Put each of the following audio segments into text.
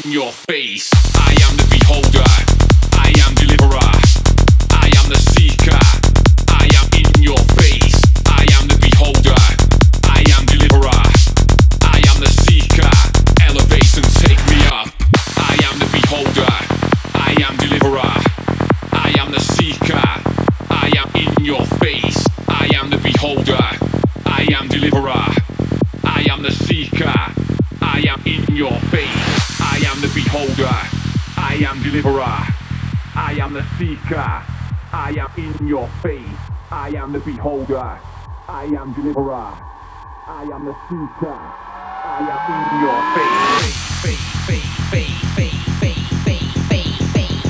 in your face. I am the beholder, I am deliverer, I am the seeker, I am in your face. I am the beholder, I am deliverer, I am the seeker, elevate and take me up. I am the beholder, I am deliverer, I am the seeker, I am in your face. I am the beholder, I am deliverer, I am the seeker, I am in your face. I am the beholder, I am deliverer, I am the seeker, I am in your face. I am the beholder, I am deliverer, I am the seeker, I am in your face. Face, face, face, face, face, face, face, face,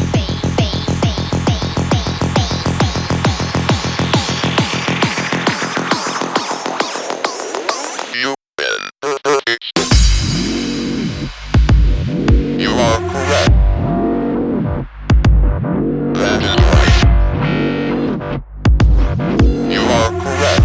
You are correct. That is right. You are correct.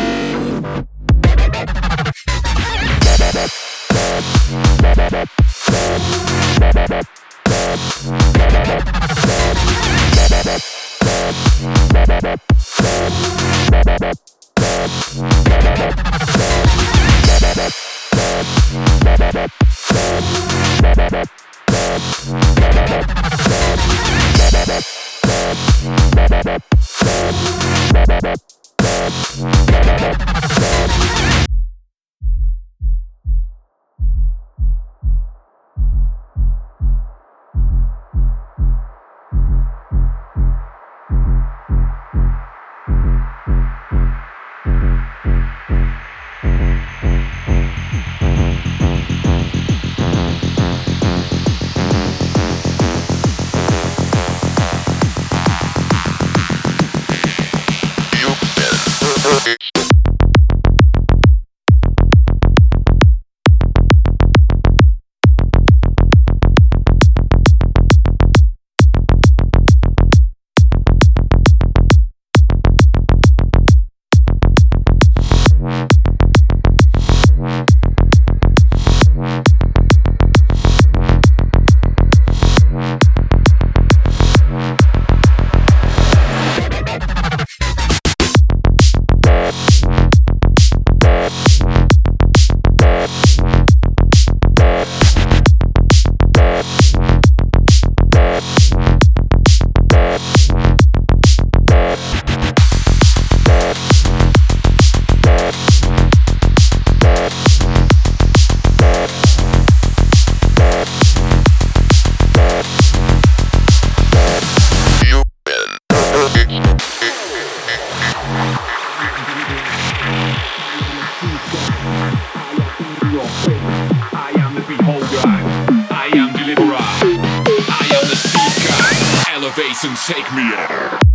I am the beholder, I am deliverer, I am the seeker, elevate and take me up.